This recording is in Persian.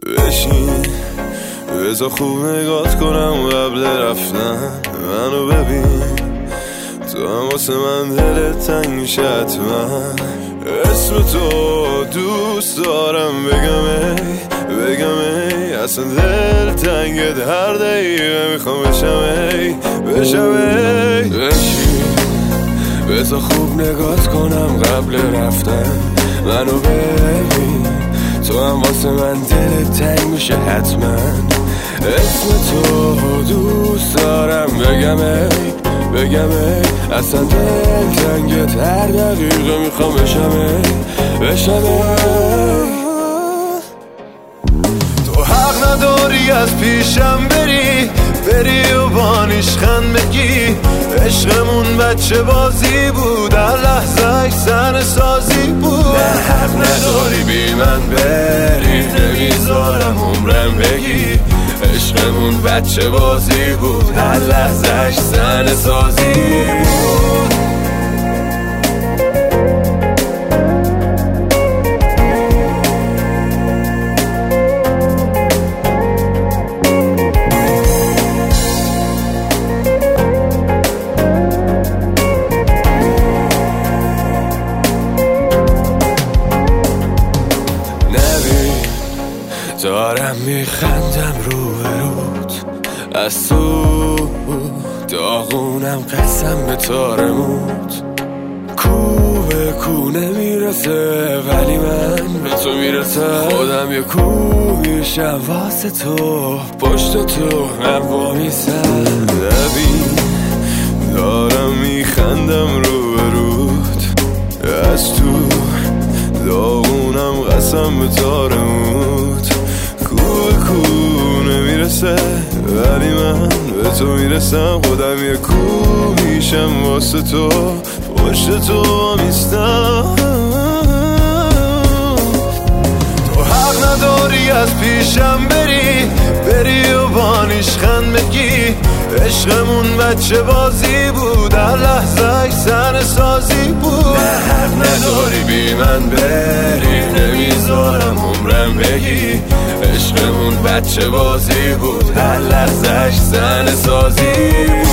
بشین بذار خوب نگات کنم قبل رفتن. منو ببین تو هم واسه من دلت تنگ میشه حتما. اسم تو دوست دارم بگم ای اصلا دل تنگت هر دقیقه میخوام بشم ای. بشین بذار خوب نگات کنم قبل رفتن. منو ببین تو هم واسه من دلت تنگ میشه حتما. اسم تو دوست دارم بگم ای اصلا دل تنگت هر دقیقه میخوام بشم ای. تو حق نداری از پیشم بری و بانیشخند بگی عشقمون بچه بازی بود هر لحظهش سن سازی بود. حق نداری بی من بری نمیذارم عمرم بگی عشقمون بچه بازی بود هر لحظهش سن سازی بود. دارم میخندم روبروت از تو داغونم قسم به تارموت. کو به کو نمیرسه ولی من به تو میرسم. خودم یه کو میشم واسه تو پشت تو هم وامیسم. نبین دارم میخندم روبروت از تو داغونم قسم به تارموت. کو نمیرسه ولی من به تو میرسم. خودم یه کو میشم واسه تو پشت تو میستم. تو حق نداری از پیشم بری و بانیشخند بگی عشقمون بچه بازی بود هر لحظهش سن سازی بود. حق نداری بی من بری نمیذارم عمرم بگی عشقمون بچه بازی بود هر لحظهش سن سازی بود.